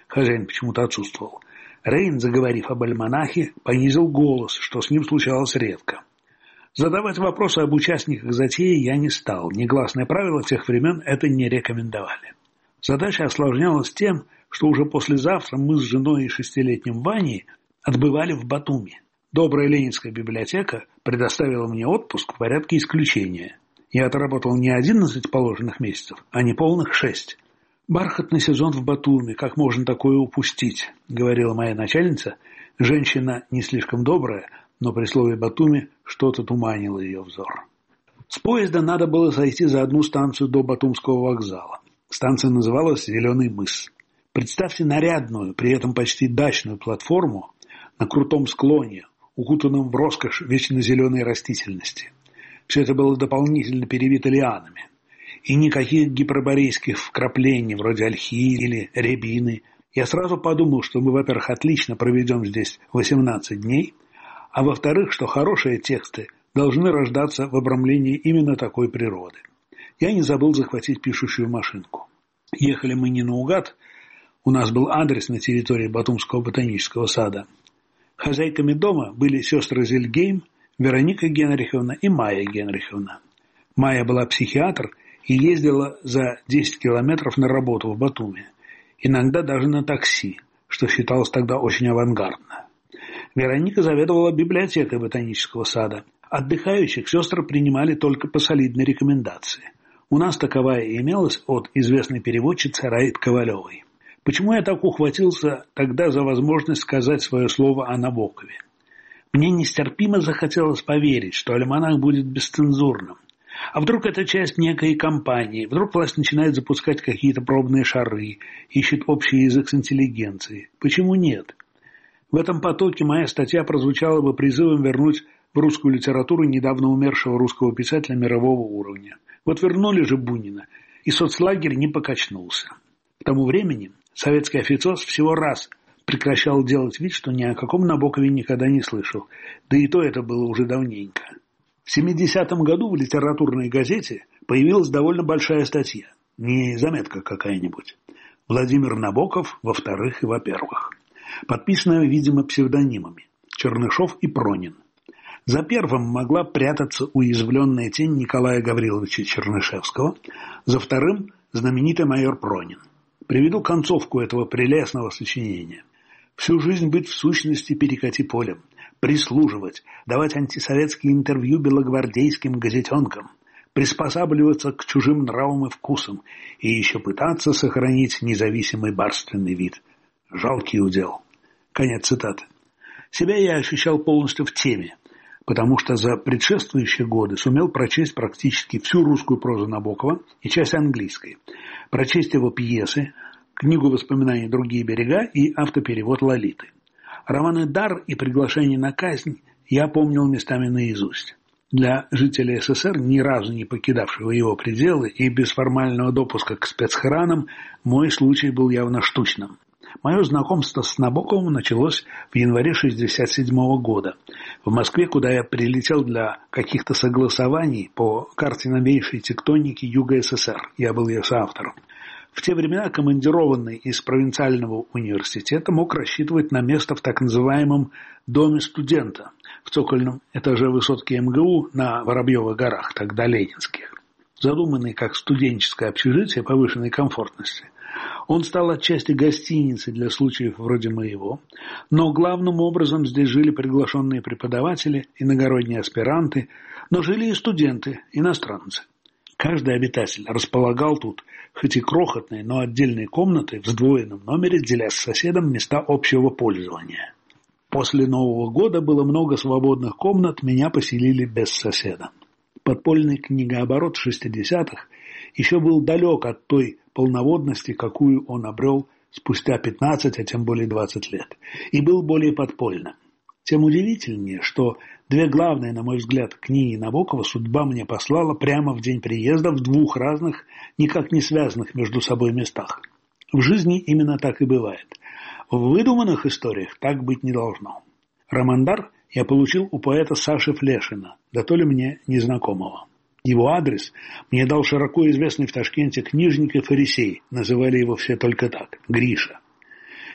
Хозяин почему-то отсутствовал. Рейн, заговорив об альманахе, понизил голос, что с ним случалось редко. Задавать вопросы об участниках затеи я не стал. Негласное правило тех времен это не рекомендовали. Задача осложнялась тем, что уже послезавтра мы с женой и 6-летним Ваней отбывали в Батуми. Добрая Ленинская библиотека предоставила мне отпуск в порядке исключения. Я отработал не 11 положенных месяцев, а неполных 6. «Бархатный сезон в Батуми, как можно такое упустить?» — говорила моя начальница. Женщина не слишком добрая, но при слове «Батуми» что-то туманило ее взор. С поезда надо было сойти за одну станцию до Батумского вокзала. Станция называлась «Зеленый мыс». Представьте нарядную, при этом почти дачную платформу на крутом склоне, укутанном в роскошь вечно зеленой растительности. Все это было дополнительно перевито лианами. И никаких гиперборейских вкраплений, вроде ольхи или рябины. Я сразу подумал, что мы, во-первых, отлично проведем здесь 18 дней, а во-вторых, что хорошие тексты должны рождаться в обрамлении именно такой природы. Я не забыл захватить пишущую машинку. Ехали мы не наугад, у нас был адрес на территории Батумского ботанического сада. Хозяйками дома были сестры Зельгейм, Вероника Генриховна и Майя Генриховна. Майя была психиатр и ездила за 10 километров на работу в Батуми, иногда даже на такси, что считалось тогда очень авангардно. Вероника заведовала библиотекой ботанического сада. Отдыхающих сестры принимали только по солидной рекомендации. У нас таковая имелась от известной переводчицы Раид Ковалевой. Почему я так ухватился тогда за возможность сказать свое слово о Набокове? Мне нестерпимо захотелось поверить, что альманах будет бесцензурным. А вдруг это часть некой кампании, вдруг власть начинает запускать какие-то пробные шары, ищет общий язык с интеллигенцией. Почему нет? В этом потоке моя статья прозвучала бы призывом вернуть в русскую литературу недавно умершего русского писателя мирового уровня. Вот вернули же Бунина, и соцлагерь не покачнулся. К тому времени советский официоз всего раз прекращал делать вид, что ни о каком Набокове никогда не слышал, да и то это было уже давненько. В 70-м году в литературной газете появилась довольно большая статья, не заметка какая-нибудь. Владимир Набоков во-вторых и во-первых. Подписанная, видимо, псевдонимами Чернышов и Пронин. За первым могла прятаться уязвленная тень Николая Гавриловича Чернышевского, за вторым знаменитый майор Пронин. Приведу концовку этого прелестного сочинения. Всю жизнь быть в сущности перекати полем, прислуживать, давать антисоветские интервью белогвардейским газетенкам, приспосабливаться к чужим нравам и вкусам и еще пытаться сохранить независимый барственный вид. Жалкий удел. Конец цитаты. Себя я ощущал полностью в теме, потому что за предшествующие годы сумел прочесть практически всю русскую прозу Набокова и часть английской, прочесть его пьесы, книгу воспоминаний «Другие берега» и автоперевод Лолиты. Романы «Дар» и «Приглашение на казнь» я помнил местами наизусть. Для жителя СССР, ни разу не покидавшего его пределы и без формального допуска к спецхранам, мой случай был явно штучным. Мое знакомство с Набоковым началось в январе 1967 года. В Москве, куда я прилетел для каких-то согласований по карте новейшей тектоники Юга СССР. Я был ее соавтором. В те времена командированный из провинциального университета мог рассчитывать на место в так называемом «доме студента» в цокольном этаже высотки МГУ на Воробьевых горах, тогда Ленинских. Задуманный как студенческое общежитие повышенной комфортности, он стал отчасти гостиницей для случаев вроде моего, но главным образом здесь жили приглашенные преподаватели, иногородние аспиранты, но жили и студенты, иностранцы. Каждый обитатель располагал тут, хоть и крохотной, но отдельной комнатой в сдвоенном номере, деля с соседом места общего пользования. После Нового года было много свободных комнат, меня поселили без соседа. Подпольный книгооборот 60-х еще был далек от той полноводности, какую он обрел спустя 15, а тем более 20 лет, и был более подпольным. Тем удивительнее, что две главные, на мой взгляд, книги Набокова судьба мне послала прямо в день приезда в двух разных, никак не связанных между собой местах. В жизни именно так и бывает. В выдуманных историях так быть не должно. Роман «Дар» я получил у поэта Саши Флешина, да то ли мне незнакомого. Его адрес мне дал широко известный в Ташкенте книжник и фарисей, называли его все только так – Гриша.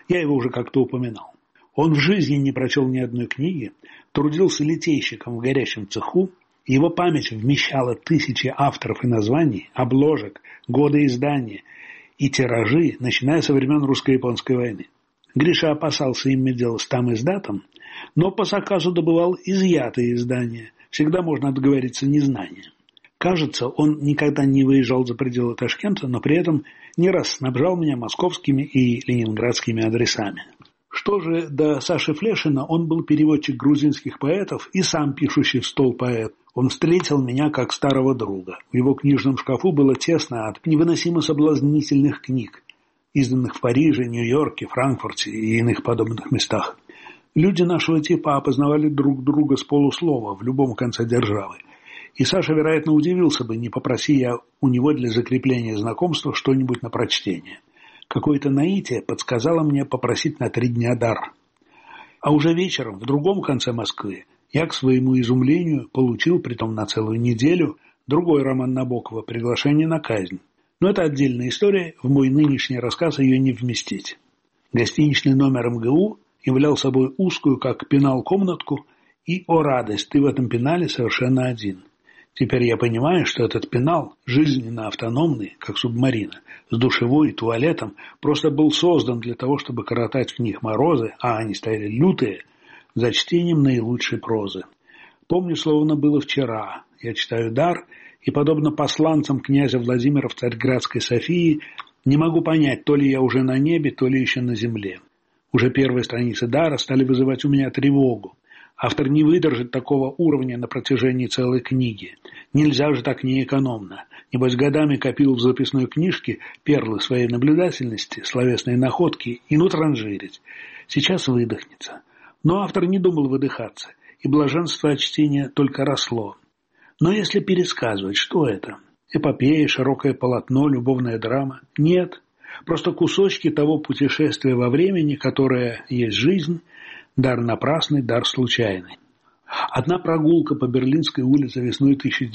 Я его уже как-то упоминал. Он в жизни не прочел ни одной книги, трудился литейщиком в горящем цеху, его память вмещала тысячи авторов и названий, обложек, годы издания и тиражи, начиная со времен русско-японской войны. Гриша опасался иметь дело с там издатом, но по заказу добывал изъятые издания. Всегда можно отговориться незнанием. Кажется, он никогда не выезжал за пределы Ташкента, но при этом не раз снабжал меня московскими и ленинградскими адресами. Что же до Саши Флешина, он был переводчик грузинских поэтов и сам пишущий в стол поэт. Он встретил меня как старого друга. В его книжном шкафу было тесно от невыносимо соблазнительных книг, изданных в Париже, Нью-Йорке, Франкфурте и иных подобных местах. Люди нашего типа опознавали друг друга с полуслова в любом конце державы. И Саша, вероятно, удивился бы, не попроси я у него для закрепления знакомства что-нибудь на прочтение. Какое-то наитие подсказало мне попросить на 3 дня дар. А уже вечером, в другом конце Москвы, я, к своему изумлению, получил, притом на целую неделю, другой роман Набокова «Приглашение на казнь». Но это отдельная история, в мой нынешний рассказ ее не вместить. Гостиничный номер МГУ являл собой узкую, как пенал, комнатку, и, о радость, ты в этом пенале совершенно один. Теперь я понимаю, что этот пенал, жизненно автономный, как субмарина, с душевой и туалетом, просто был создан для того, чтобы коротать в них морозы, а они стояли лютые, за чтением наилучшей прозы. Помню, словно было вчера. Я читаю «Дар», и, подобно посланцам князя Владимира в Царьградской Софии, не могу понять, то ли я уже на небе, то ли еще на земле. Уже первые страницы «Дара» стали вызывать у меня тревогу. Автор не выдержит такого уровня на протяжении целой книги. Нельзя же так неэкономно. Небось, годами копил в записной книжке перлы своей наблюдательности, словесные находки и транжирить. Сейчас выдохнется. Но автор не думал выдыхаться, и блаженство от чтения только росло. Но если пересказывать, что это? Эпопея, широкое полотно, любовная драма? Нет. Просто кусочки того путешествия во времени, которое есть жизнь, дар напрасный, дар случайный. Одна прогулка по Берлинской улице весной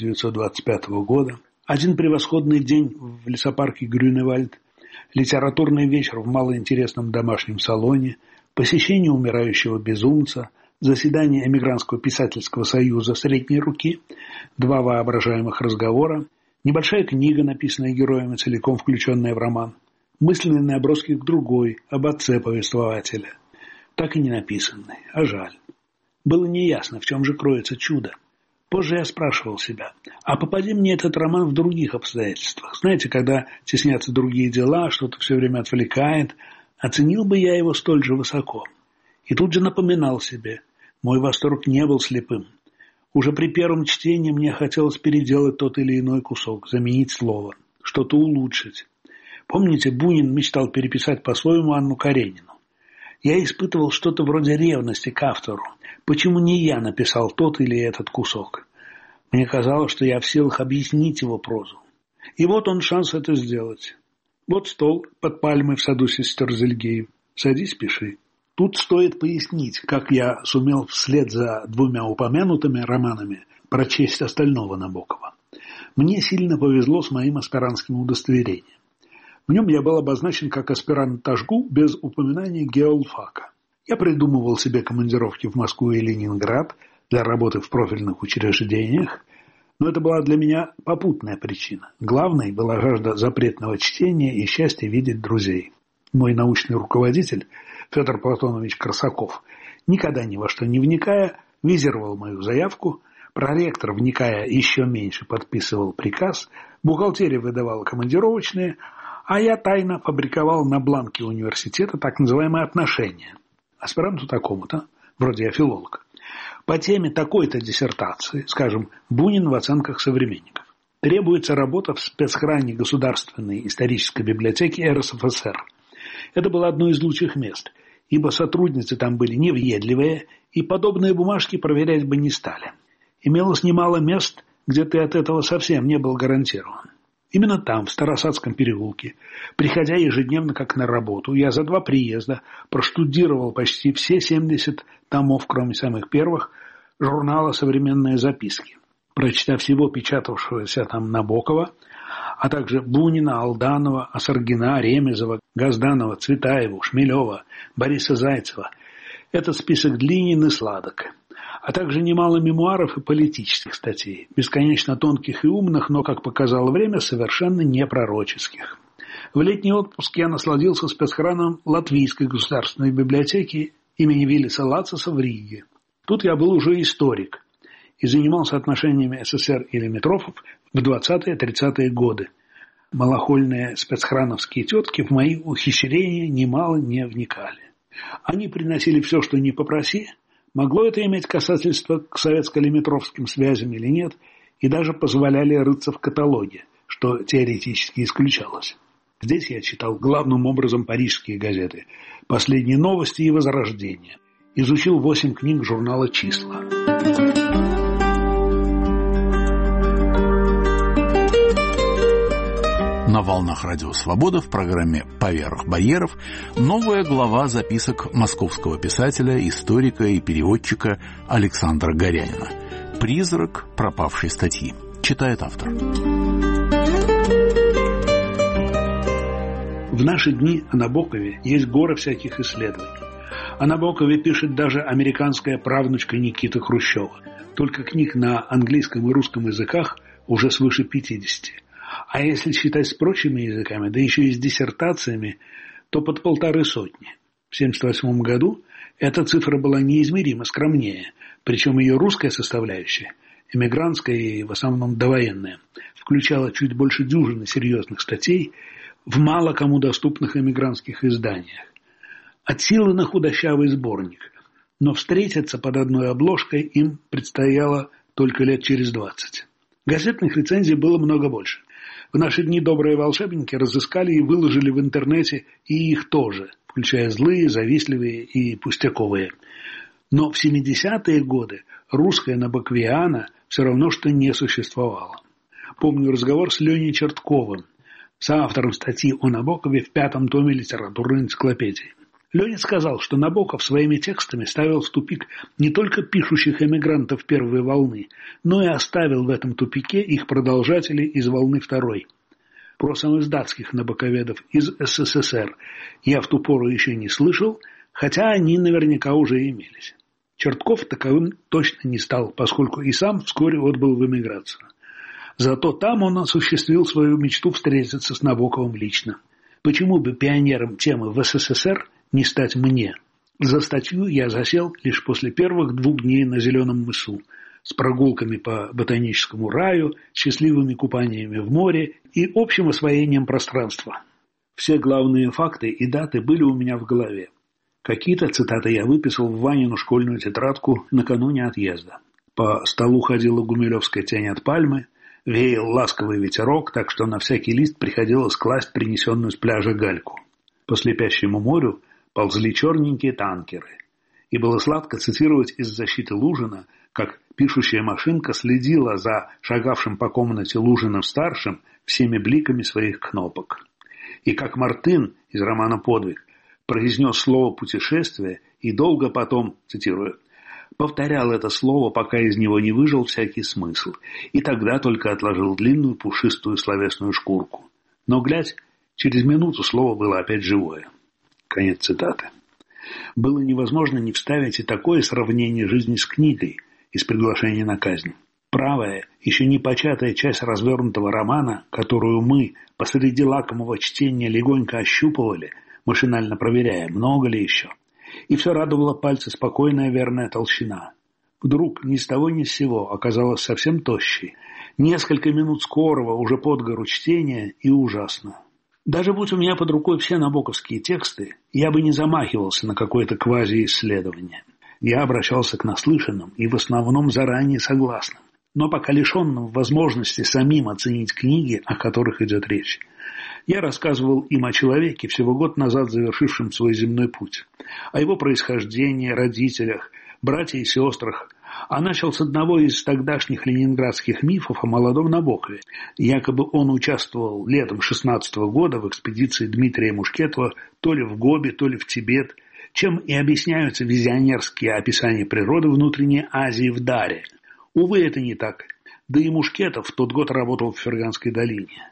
1925 года, один превосходный день в лесопарке Грюневальд, литературный вечер в малоинтересном домашнем салоне, посещение умирающего безумца, заседание Эмигрантского писательского союза средней руки, 2 воображаемых разговора, небольшая книга, написанная героями, целиком включенная в роман, мысленные наброски к другой, об отце повествователя. Так и не написанный, а жаль. Было неясно, в чем же кроется чудо. Позже я спрашивал себя, а попади мне этот роман в других обстоятельствах. Знаете, когда теснятся другие дела, что-то все время отвлекает, оценил бы я его столь же высоко. И тут же напоминал себе, мой восторг не был слепым. Уже при первом чтении мне хотелось переделать тот или иной кусок, заменить слово, что-то улучшить. Помните, Бунин мечтал переписать по-своему Анну Каренину? Я испытывал что-то вроде ревности к автору. Почему не я написал тот или этот кусок? Мне казалось, что я в силах объяснить его прозу. И вот он шанс это сделать. Вот стол под пальмой в саду сестер Зельгеев. Садись, пиши. Тут стоит пояснить, как я сумел вслед за 2 упомянутыми романами прочесть остального Набокова. Мне сильно повезло с моим аспирантским удостоверением. В нем я был обозначен как аспирант Ташгу без упоминания геолфака. Я придумывал себе командировки в Москву и Ленинград для работы в профильных учреждениях, но это была для меня попутная причина. Главной была жажда запретного чтения и счастье видеть друзей. Мой научный руководитель Федор Платонович Корсаков, никогда ни во что не вникая, визировал мою заявку, проректор, вникая еще меньше, подписывал приказ, бухгалтерия выдавала командировочные, а я тайно фабриковал на бланке университета так называемые отношения. Аспиранту такому-то, вроде я филолог, по теме такой-то диссертации, скажем, Бунин в оценках современников. Требуется работа в спецхране Государственной исторической библиотеки РСФСР. Это было одно из лучших мест, ибо сотрудницы там были невъедливые, и подобные бумажки проверять бы не стали. Имелось немало мест, где ты от этого совсем не был гарантирован. Именно там, в Старосадском переулке, приходя ежедневно как на работу, я за 2 приезда проштудировал почти все 70 томов, кроме самых первых, журнала «Современные записки». Прочитав всего печатавшегося там Набокова, а также Бунина, Алданова, Осаргина, Ремезова, Газданова, Цветаеву, Шмелева, Бориса Зайцева. Этот список длинен и сладок. А также немало мемуаров и политических статей, бесконечно тонких и умных, но, как показало время, совершенно не пророческих. В летний отпуск я насладился спецхраном Латвийской государственной библиотеки имени Вилиса Лацаса в Риге. Тут я был уже историк и занимался отношениями СССР и лимитрофов в 20-30-е годы. Малохольные спецхрановские тетки в мои ухищрения немало не вникали. Они приносили все, что не попроси. Могло это иметь касательство к советско-лимитровским связям или нет, и даже позволяли рыться в каталоге, что теоретически исключалось. Здесь я читал главным образом парижские газеты, «Последние новости» и «Возрождение». Изучил 8 книг журнала «Числа». На волнах Радио Свобода в программе «Поверх барьеров» новая глава записок московского писателя, историка и переводчика Александра Горянина. «Призрак пропавшей статьи». Читает автор. В наши дни о Набокове есть гора всяких исследований. О Набокове пишет даже американская правнучка Никиты Хрущева. Только книг на английском и русском языках уже свыше 50. А если считать с прочими языками, да еще и с диссертациями, то под 150. В 1978 году эта цифра была неизмеримо скромнее, причем ее русская составляющая, эмигрантская и в основном довоенная, включала чуть больше дюжины серьезных статей в мало кому доступных эмигрантских изданиях. От силы на худощавый сборник, но встретиться под одной обложкой им предстояло только лет через 20. Газетных рецензий было много больше. В наши дни добрые волшебники разыскали и выложили в интернете и их тоже, включая злые, завистливые и пустяковые. Но в 70-е годы русская набоквиана все равно что не существовала. Помню разговор с Леней Чертковым, соавтором статьи о Набокове в 5-м томе литературной энциклопедии. Леня сказал, что Набоков своими текстами ставил в тупик не только пишущих эмигрантов первой волны, но и оставил в этом тупике их продолжателей из волны второй. Про самоиздатских набоковедов из СССР я в ту пору еще не слышал, хотя они наверняка уже имелись. Чертков таковым точно не стал, поскольку и сам вскоре отбыл в эмиграцию. Зато там он осуществил свою мечту встретиться с Набоковым лично. Почему бы пионером темы в СССР не стать мне? За статью я засел лишь после первых 2 дней на Зеленом мысу, с прогулками по ботаническому раю, счастливыми купаниями в море и общим освоением пространства. Все главные факты и даты были у меня в голове. Какие-то цитаты я выписал в Ванину школьную тетрадку накануне отъезда. По столу ходила гумилевская тень от пальмы, веял ласковый ветерок, так что на всякий лист приходилось класть принесенную с пляжа гальку. По слепящему морю ползли черненькие танкеры. И было сладко цитировать из защиты Лужина, как пишущая машинка следила за шагавшим по комнате Лужиным-старшим всеми бликами своих кнопок. И как Мартын из романа «Подвиг» произнес слово «путешествие» и долго потом, цитирую, повторял это слово, пока из него не выжил всякий смысл, и тогда только отложил длинную пушистую словесную шкурку. Но, глядь, через минуту слово было опять живое. Конец цитаты. Было невозможно не вставить и такое сравнение жизни с книгой из приглашения на казнь. Правая, еще не початая часть развернутого романа, которую мы посреди лакомого чтения легонько ощупывали, машинально проверяя, много ли еще. И все радовало пальцы спокойная верная толщина. Вдруг ни с того ни с сего оказалась совсем тощей. Несколько минут скорого, уже под гору чтения, и ужасно. Даже будь у меня под рукой все набоковские тексты, я бы не замахивался на какое-то квази-исследование. Я обращался к наслышанным и в основном заранее согласным, но пока лишенным возможности самим оценить книги, о которых идет речь. Я рассказывал им о человеке, всего год назад завершившем свой земной путь, о его происхождении, родителях, братьях и сестрах, а начал с одного из тогдашних ленинградских мифов о молодом Набокове. Якобы он участвовал летом 16-го года в экспедиции Дмитрия Мушкетова то ли в Гоби, то ли в Тибет, чем и объясняются визионерские описания природы внутренней Азии в Даре. Увы, это не так. Да и Мушкетов в тот год работал в Ферганской долине.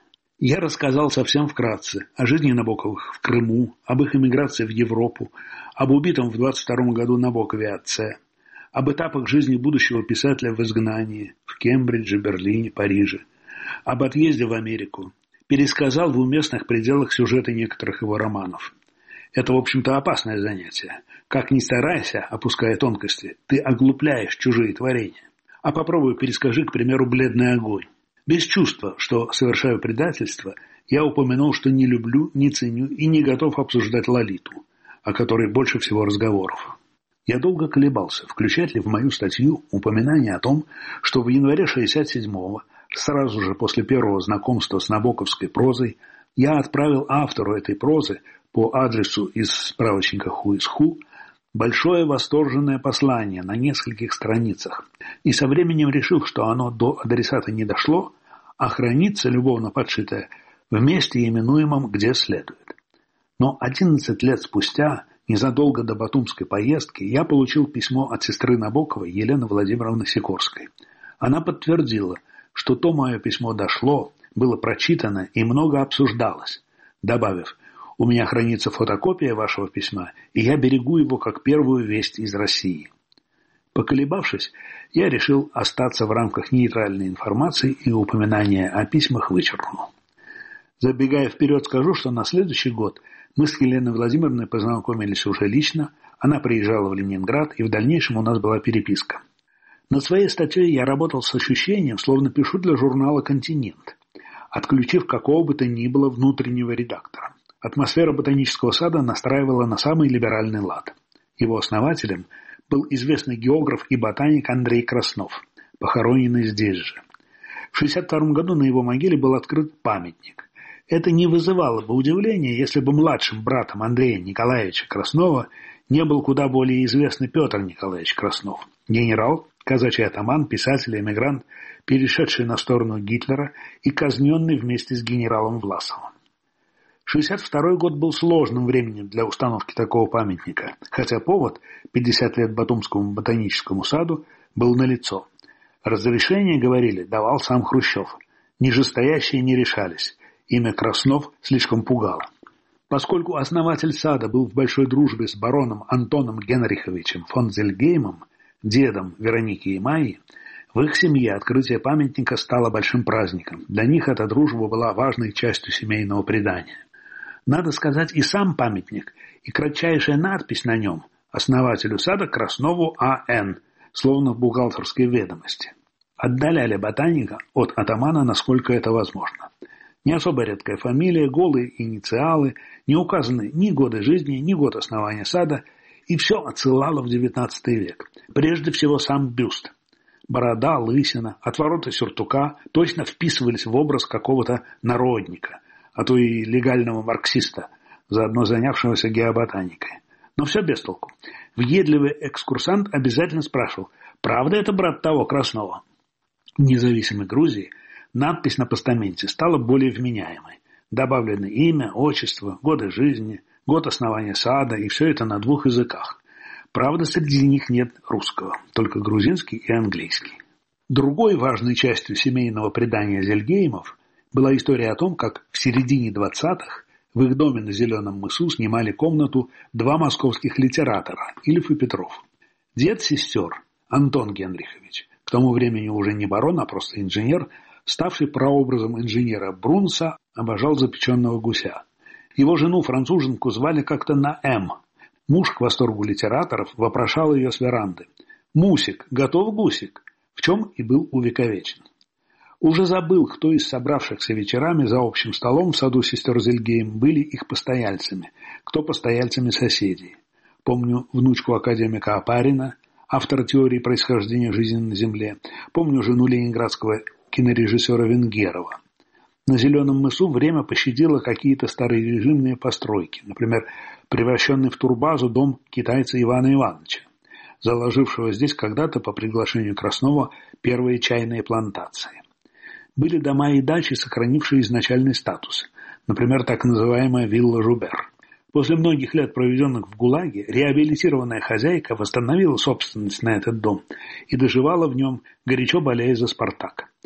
Я рассказал совсем вкратце о жизни Набоковых в Крыму, об их эмиграции в Европу, об убитом в 22 году Набокове отце, об этапах жизни будущего писателя в изгнании, в Кембридже, Берлине, Париже, об отъезде в Америку, пересказал в уместных пределах сюжеты некоторых его романов. Это, в общем-то, опасное занятие. Как ни старайся, опуская тонкости, ты оглупляешь чужие творения. А попробуй перескажи, к примеру, «Бледный огонь». Без чувства, что совершаю предательство, я упомянул, что не люблю, не ценю и не готов обсуждать Лолиту, о которой больше всего разговоров. Я долго колебался, включать ли в мою статью упоминание о том, что в январе 67-го, сразу же после первого знакомства с набоковской прозой, я отправил автору этой прозы по адресу из справочника «Who is Who» большое восторженное послание на нескольких страницах, и со временем решил, что оно до адресата не дошло, а хранится, любовно подшитое, в месте, именуемом где следует. Но 11 лет спустя, незадолго до батумской поездки, я получил письмо от сестры Набоковой Елены Владимировны Сикорской. Она подтвердила, что то мое письмо дошло, было прочитано и много обсуждалось, добавив: «У меня хранится фотокопия вашего письма, и я берегу его как первую весть из России». Поколебавшись, я решил остаться в рамках нейтральной информации и упоминания о письмах вычеркнул. Забегая вперед, скажу, что на следующий год мы с Еленой Владимировной познакомились уже лично, она приезжала в Ленинград, и в дальнейшем у нас была переписка. Над своей статьей я работал с ощущением, словно пишу для журнала «Континент», отключив какого бы то ни было внутреннего редактора. Атмосфера ботанического сада настраивала на самый либеральный лад. Его основателем был известный географ и ботаник Андрей Краснов, похороненный здесь же. В 1962 году на его могиле был открыт памятник. Это не вызывало бы удивления, если бы младшим братом Андрея Николаевича Краснова не был куда более известный Петр Николаевич Краснов, генерал, казачий атаман, писатель и эмигрант, перешедший на сторону Гитлера и казненный вместе с генералом Власовым. 1962 год был сложным временем для установки такого памятника, хотя повод, 50 лет Батумскому ботаническому саду, был налицо. Разрешение, говорили, давал сам Хрущев. Нижестоящие не решались. Имя Краснов слишком пугало. Поскольку основатель сада был в большой дружбе с бароном Антоном Генриховичем фон Зельгеймом, дедом Вероники и Майи, в их семье открытие памятника стало большим праздником. Для них эта дружба была важной частью семейного предания. Надо сказать, и сам памятник, и кратчайшая надпись на нем основателю сада Краснову А.Н., словно в бухгалтерской ведомости, отдаляли ботаника от атамана, насколько это возможно. Не особо редкая фамилия, голые инициалы, не указаны ни годы жизни, ни год основания сада, и все отсылало в XIX век. Прежде всего сам бюст. Борода, лысина, отвороты сюртука точно вписывались в образ какого-то народника, а то и легального марксиста, заодно занявшегося геоботаникой. Но все без толку. Въедливый экскурсант обязательно спрашивал: «Правда это брат того Краснова?» В независимой Грузии надпись на постаменте стала более вменяемой. Добавлены имя, отчество, годы жизни, год основания сада, и все это на 2 языках. Правда, среди них нет русского, только грузинский и английский. Другой важной частью семейного предания Зельгеймов была история о том, как в середине 20-х в их доме на Зеленом мысу снимали комнату 2 московских литератора, Ильф и Петров. Дед сестер, Антон Генрихович, к тому времени уже не барон, а просто инженер, ставший прообразом инженера Брунса, обожал запеченного гуся. Его жену-француженку звали как-то на «М». Муж, к восторгу литераторов, вопрошал ее с веранды: «Мусик, готов гусик?» В чем и был увековечен. Уже забыл, кто из собравшихся вечерами за общим столом в саду сестер Зельгейм были их постояльцами, кто постояльцами соседей. Помню внучку академика Опарина, автора теории происхождения жизни на Земле. Помню жену ленинградского кинорежиссера Венгерова. На Зеленом мысу время пощадило какие-то старорежимные постройки, например, превращенный в турбазу дом китайца Ивана Ивановича, заложившего здесь когда-то по приглашению Краснова первые чайные плантации. Были дома и дачи, сохранившие изначальный статус, например, так называемая вилла Жубер. После многих лет, проведенных в ГУЛАГе, реабилитированная хозяйка восстановила собственность на этот дом и доживала в нем, горячо болея за «Спартак».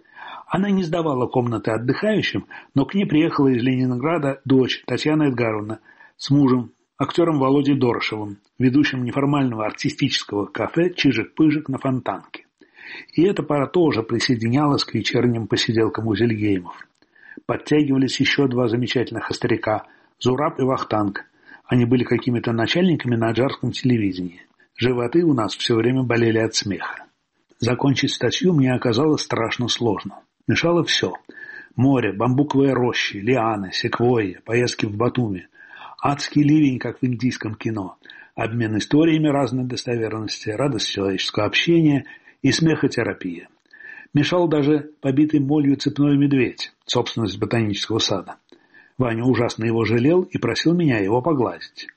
Она не сдавала комнаты отдыхающим, но к ней приехала из Ленинграда дочь Татьяна Эдгаровна с мужем, актером Володей Дорошевым, ведущим неформального артистического кафе «Чижик-пыжик» на Фонтанке. И эта пара тоже присоединялась к вечерним посиделкам у Зельгеймов. Подтягивались еще два замечательных старика – Зураб и Вахтанг. Они были какими-то начальниками на аджарском телевидении. Животы у нас все время болели от смеха. Закончить статью мне оказалось страшно сложно. Мешало все. Море, бамбуковые рощи, лианы, секвойи, поездки в Батуми. Адский ливень, как в индийском кино. Обмен историями разной достоверности, радость человеческого общения и смехотерапия. Мешал даже побитый молью цепной медведь, собственность ботанического сада. Ваня ужасно его жалел и просил меня его погладить.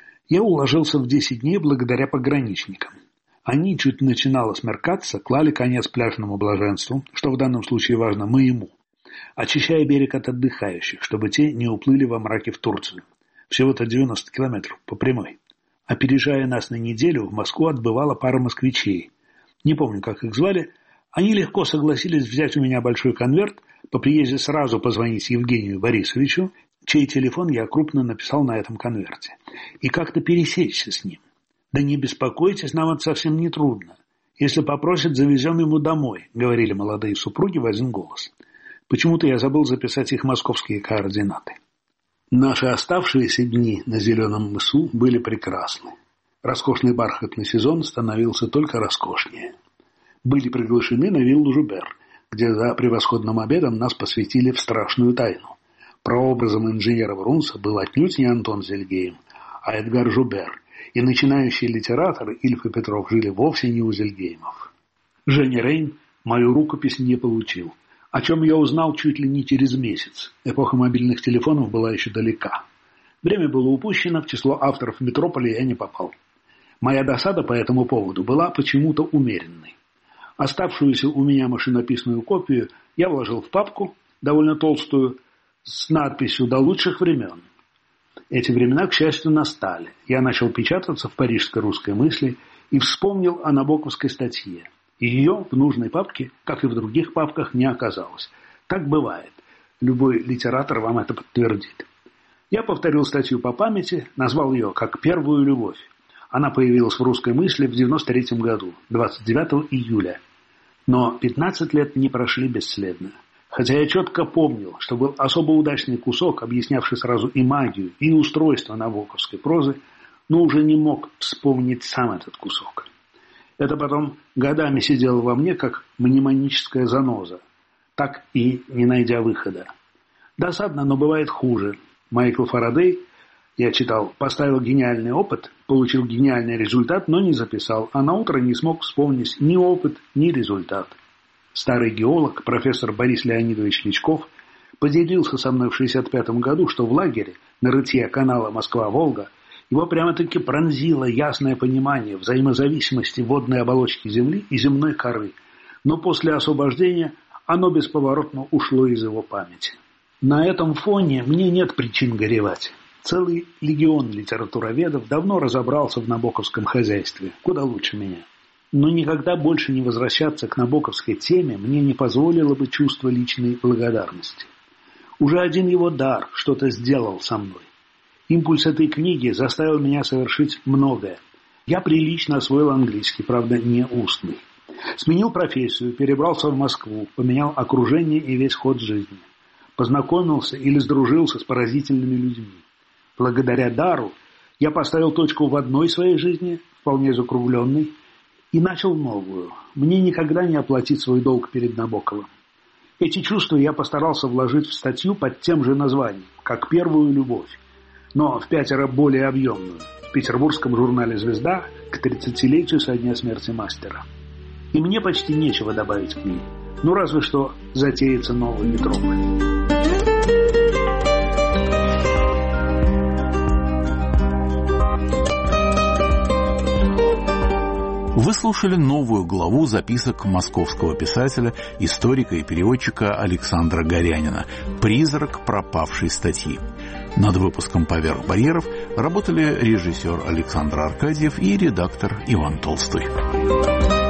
Я уложился в 10 дней благодаря пограничникам. Они, чуть начинало смеркаться, клали конец пляжному блаженству, что в данном случае важно моему, очищая берег от отдыхающих, чтобы те не уплыли во мраке в Турцию. Всего-то 90 километров по прямой. Опережая нас на неделю, в Москву отбывала пара москвичей. Не помню, как их звали. Они легко согласились взять у меня большой конверт, по приезде сразу позвонить Евгению Борисовичу, чей телефон я крупно написал на этом конверте, и как-то пересечься с ним. «Да не беспокойтесь, нам это совсем не трудно. Если попросит, завезем ему домой», — говорили молодые супруги в один голос. Почему-то я забыл записать их московские координаты. Наши оставшиеся дни на Зеленом мысу были прекрасны. Роскошный бархатный сезон становился только роскошнее. Были приглашены на виллу Жубер, где за превосходным обедом нас посвятили в страшную тайну. Прообразом инженера Врунса был отнюдь не Антон Зельгейм, а Эдгар Жубер, и начинающие литераторы Ильф и Петров жили вовсе не у Зельгеймов. Женя Рейн мою рукопись не получил, о чем я узнал чуть ли не через месяц. Эпоха мобильных телефонов была еще далека. Время было упущено, в число авторов «Метрополя» я не попал. Моя досада по этому поводу была почему-то умеренной. Оставшуюся у меня машинописную копию я вложил в папку, довольно толстую, с надписью «До лучших времен». Эти времена, к счастью, настали. Я начал печататься в парижской русской мысли и вспомнил о набоковской статье. Ее в нужной папке, как и в других папках, не оказалось. Так бывает. Любой литератор вам это подтвердит. Я повторил статью по памяти, назвал ее как «Первую любовь». Она появилась в русской мысли в 1993 году, 29 июля. Но 15 лет не прошли бесследно. Хотя я четко помнил, что был особо удачный кусок, объяснявший сразу и магию, и устройство набоковской прозы, но уже не мог вспомнить сам этот кусок. Это потом годами сидело во мне, как мнемоническая заноза, так и не найдя выхода. Досадно, но бывает хуже. Майкл Фарадей, я читал, поставил гениальный опыт, получил гениальный результат, но не записал, а наутро не смог вспомнить ни опыт, ни результат. Старый геолог, профессор Борис Леонидович Личков, поделился со мной в 1965 году, что в лагере на рытье канала Москва-Волга его прямо-таки пронзило ясное понимание взаимозависимости водной оболочки Земли и земной коры, но после освобождения оно бесповоротно ушло из его памяти. На этом фоне мне нет причин горевать. Целый легион литературоведов давно разобрался в набоковском хозяйстве, куда лучше меня. Но никогда больше не возвращаться к набоковской теме мне не позволило бы чувство личной благодарности. Уже один его дар что-то сделал со мной. Импульс этой книги заставил меня совершить многое. Я прилично освоил английский, правда, не устный. Сменил профессию, перебрался в Москву, поменял окружение и весь ход жизни. Познакомился или сдружился с поразительными людьми. Благодаря дару я поставил точку в одной своей жизни, вполне закругленной, и начал новую. Мне никогда не оплатить свой долг перед Набоковым. Эти чувства я постарался вложить в статью под тем же названием, как «Первую любовь», но в 5 более объемную, в петербургском журнале «Звезда» к 30-летию со дня смерти мастера. И мне почти нечего добавить к ней, ну разве что затеется новый метрополь. Вы слушали новую главу записок московского писателя, историка и переводчика Александра Горянина «Призрак пропавшей статьи». Над выпуском «Поверх барьеров» работали режиссер Александр Аркадьев и редактор Иван Толстой.